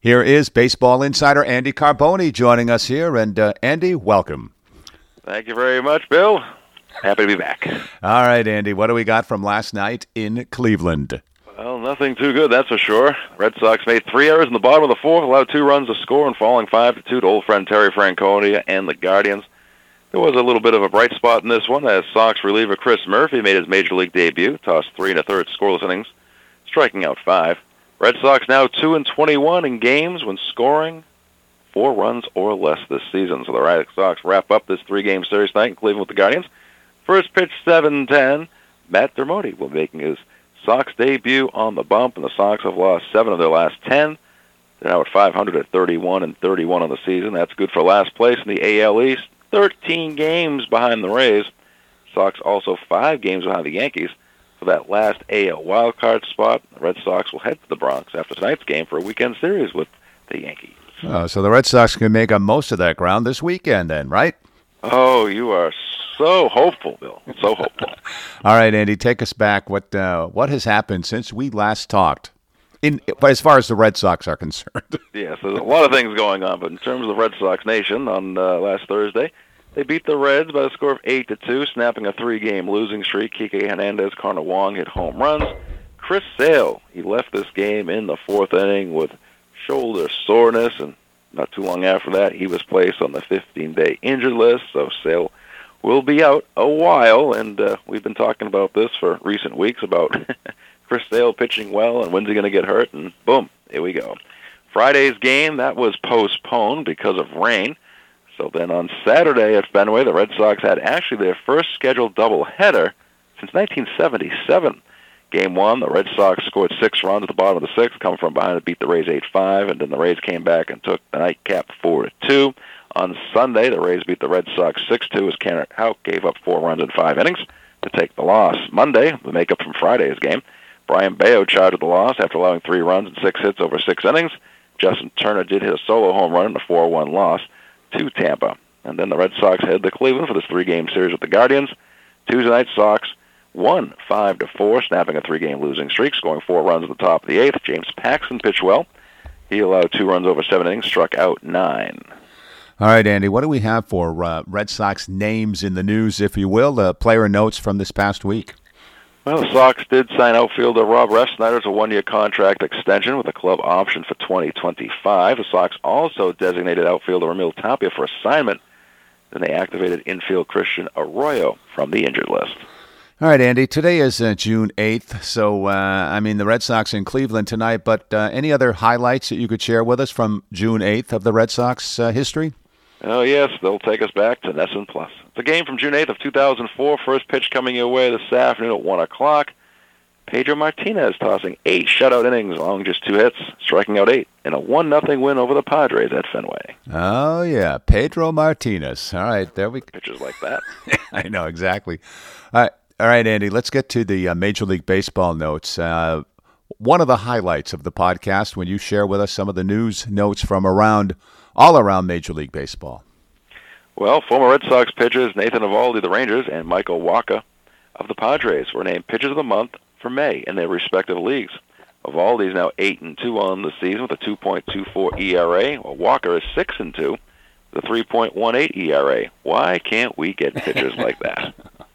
Here is baseball insider Andy Carboni joining us here. And Andy, welcome. Thank you very much, Bill. Happy to be back. All right, Andy, what do we got from last night in Cleveland? Well, nothing too good, that's for sure. Red Sox made 3 errors in the bottom of the fourth, allowed 2 runs to score, and falling 5-2 to old friend Terry Francona and the Guardians. There was a little bit of a bright spot in this one as Sox reliever Chris Murphy made his major league debut, tossed 3 1/3 scoreless innings, striking out 5. Red Sox now 2-21 in games when scoring 4 runs or less this season. So the Red Sox wrap up this 3-game series tonight in Cleveland with the Guardians. First pitch 7:10. Matt Dermody will be making his Sox debut on the bump, and the Sox have lost 7 of their last 10. They're now at 500 at 31-31 on the season. That's good for last place in the AL East. 13 games behind the Rays. Sox also 5 games behind the Yankees for that last AL wildcard spot. The Red Sox will head to the Bronx after tonight's game for a weekend series with the Yankees. So the Red Sox can make up most of that ground this weekend then, right? Oh, you are so hopeful, Bill. So hopeful. All right, Andy, take us back. What has happened since we last talked, as far as the Red Sox are concerned? Yes, there's a lot of things going on, but in terms of Red Sox Nation, on last Thursday, they beat the Reds by a score of 8-2, snapping a 3-game losing streak. Kike Hernandez, Connor Wong hit home runs. Chris Sale, he left this game in the 4th inning with shoulder soreness, and not too long after that, he was placed on the 15-day injured list, so Sale will be out a while, and we've been talking about this for recent weeks about Chris Sale pitching well, and when's he going to get hurt, and boom, here we go. Friday's game, that was postponed because of rain. So then on Saturday at Fenway, the Red Sox had actually their first scheduled doubleheader since 1977. Game 1, the Red Sox scored 6 runs at the bottom of the 6th, coming from behind to beat the Rays 8-5, and then the Rays came back and took the nightcap 4-2. On Sunday, the Rays beat the Red Sox 6-2 as Kenneth Houck gave up 4 runs in 5 innings to take the loss. Monday, the makeup from Friday's game, Brian Bayo charged the loss after allowing 3 runs and 6 hits over 6 innings. Justin Turner did hit a solo home run in a 4-1 loss to Tampa. And then the Red Sox head to Cleveland for this 3-game series with the Guardians. Tuesday night, Sox won 5-4, snapping a 3-game losing streak, scoring 4 runs at the top of the 8th. James Paxton pitched well. He allowed 2 runs over 7 innings, struck out 9. All right, Andy, what do we have for Red Sox names in the news, if you will, player notes from this past week? Well, the Sox did sign outfielder Rob Refsnyder to a 1-year contract extension with a club option for 2025. The Sox also designated outfielder Emil Tapia for assignment. Then they activated infield Christian Arroyo from the injured list. All right, Andy, today is June 8th, so, the Red Sox in Cleveland tonight, but any other highlights that you could share with us from June 8th of the Red Sox history? Oh, yes, they'll take us back to NESN Plus. It's a game from June 8th of 2004. First pitch coming your way this afternoon at 1 o'clock. Pedro Martinez tossing 8 shutout innings along just 2 hits, striking out 8 in a 1-0 win over the Padres at Fenway. Oh, yeah, Pedro Martinez. All right, there we go. Pitches like that. I know, exactly. All right, Andy, let's get to the Major League Baseball notes. One of the highlights of the podcast when you share with us some of the news notes from all around Major League Baseball. Well, former Red Sox pitchers Nathan Eovaldi of the Rangers and Michael Wacha of the Padres were named Pitchers of the Month for May in their respective leagues. Eovaldi is now 8-2 on the season with a 2.24 ERA, while Wacha is 6-2 with a 3.18 ERA. Why can't we get pitchers like that?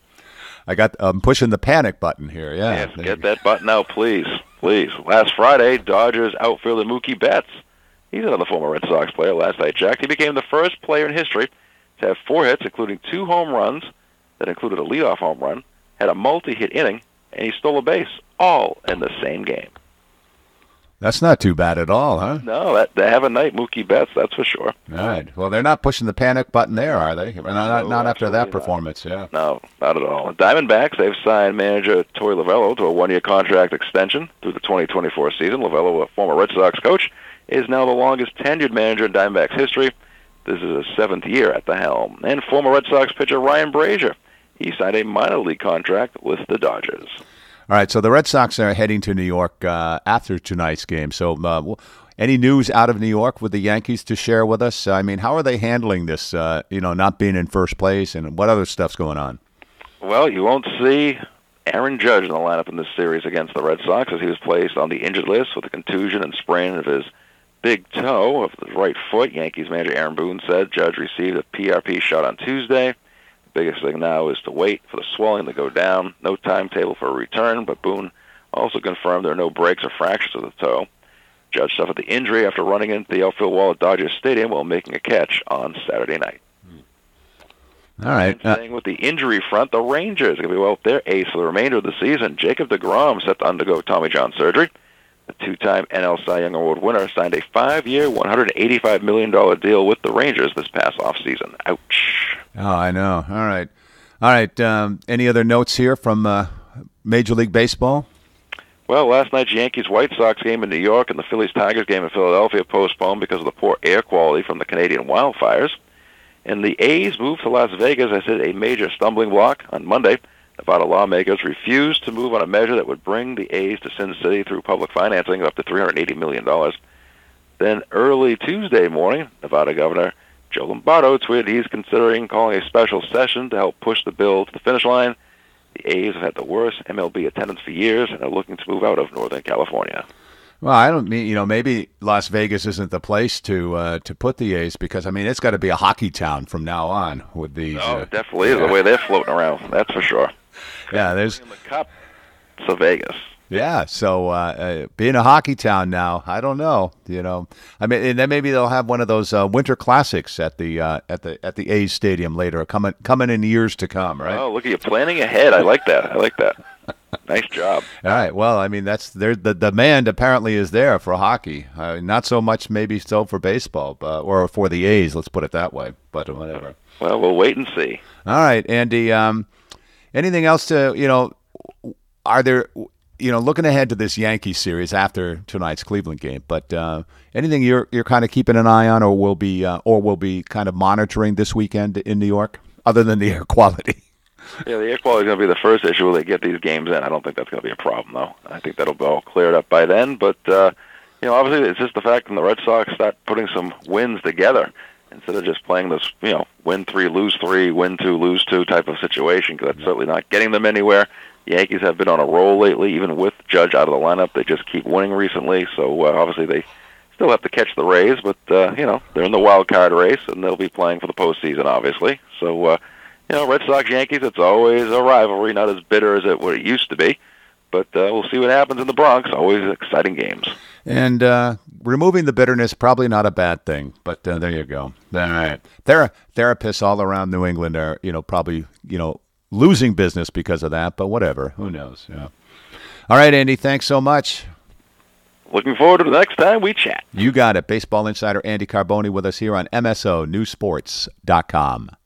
I'm pushing the panic button here. Yeah, yes, get that button out, please. Please. Last Friday, Dodgers outfielder Mookie Betts, he's another former Red Sox player, last I checked. He became the first player in history to have 4 hits, including 2 home runs that included a leadoff home run, had a multi-hit inning, and he stole a base, all in the same game. That's not too bad at all, huh? No, they have a night, Mookie Betts, that's for sure. All right. Well, they're not pushing the panic button there, are they? Not after that performance, yeah. No, not at all. Diamondbacks, they've signed manager Torey Lovullo to a 1-year contract extension through the 2024 season. Lovullo, a former Red Sox coach, is now the longest tenured manager in Diamondbacks history. This is his 7th year at the helm. And former Red Sox pitcher Ryan Brazier, he signed a minor league contract with the Dodgers. All right, so the Red Sox are heading to New York after tonight's game. So any news out of New York with the Yankees to share with us? I mean, how are they handling this, not being in first place, and what other stuff's going on? Well, you won't see Aaron Judge in the lineup in this series against the Red Sox as he was placed on the injured list with a contusion and sprain of his big toe of the right foot. Yankees manager Aaron Boone said Judge received a PRP shot on Tuesday. The biggest thing now is to wait for the swelling to go down. No timetable for a return, but Boone also confirmed there are no breaks or fractures of the toe. Judge suffered the injury after running into the outfield wall at Dodger Stadium while making a catch on Saturday night. All right. Staying with the injury front, the Rangers are going to be without their ace for the remainder of the season. Jacob deGrom set to undergo Tommy John surgery. The two-time NL Cy Young Award winner signed a 5-year, $185 million deal with the Rangers this past offseason. Ouch. Oh, I know. All right. Any other notes here from Major League Baseball? Well, last night's Yankees-White Sox game in New York and the Phillies-Tigers game in Philadelphia postponed because of the poor air quality from the Canadian wildfires. And the A's moved to Las Vegas as a major stumbling block on Monday. Nevada lawmakers refused to move on a measure that would bring the A's to Sin City through public financing of up to $380 million. Then early Tuesday morning, Nevada Governor Joe Lombardo tweeted he's considering calling a special session to help push the bill to the finish line. The A's have had the worst MLB attendance for years and are looking to move out of Northern California. Well, I don't mean, maybe Las Vegas isn't the place to put the A's because, it's got to be a hockey town from now on with these. Oh, it definitely is the way they're floating around. That's for sure. Yeah, there's in the Cup, so Vegas. Yeah, so being a hockey town now, I don't know. And then maybe they'll have one of those winter classics at the A's stadium later, coming in years to come, right? Oh, look at you planning ahead. I like that. Nice job. All right. Well, that's the demand apparently is there for hockey. Not so much maybe so for baseball, or for the A's. Let's put it that way. But whatever. Well, we'll wait and see. All right, Andy. Anything else to Are there? Looking ahead to this Yankees series after tonight's Cleveland game, but anything you're kind of keeping an eye on, or will be kind of monitoring this weekend in New York, other than the air quality? Yeah, the air quality is going to be the first issue when they get these games in. I don't think that's going to be a problem, though. I think that'll be all cleared up by then. But obviously, it's just the fact that the Red Sox start putting some wins together instead of just playing this, win 3, lose 3, win 2, lose 2 type of situation, because that's certainly not getting them anywhere. The Yankees have been on a roll lately, even with Judge out of the lineup. They just keep winning recently, so obviously they still have to catch the Rays, but, they're in the wild card race, and they'll be playing for the postseason, obviously. So, Red Sox-Yankees, it's always a rivalry, not as bitter as what it used to be, but we'll see what happens in the Bronx. Always exciting games. And removing the bitterness, probably not a bad thing, but there you go. All right. Therapists all around New England are, probably, losing business because of that, but whatever. Who knows? Yeah. All right, Andy, thanks so much. Looking forward to the next time we chat. You got it. Baseball insider Andy Carboni with us here on MSONewsports.com.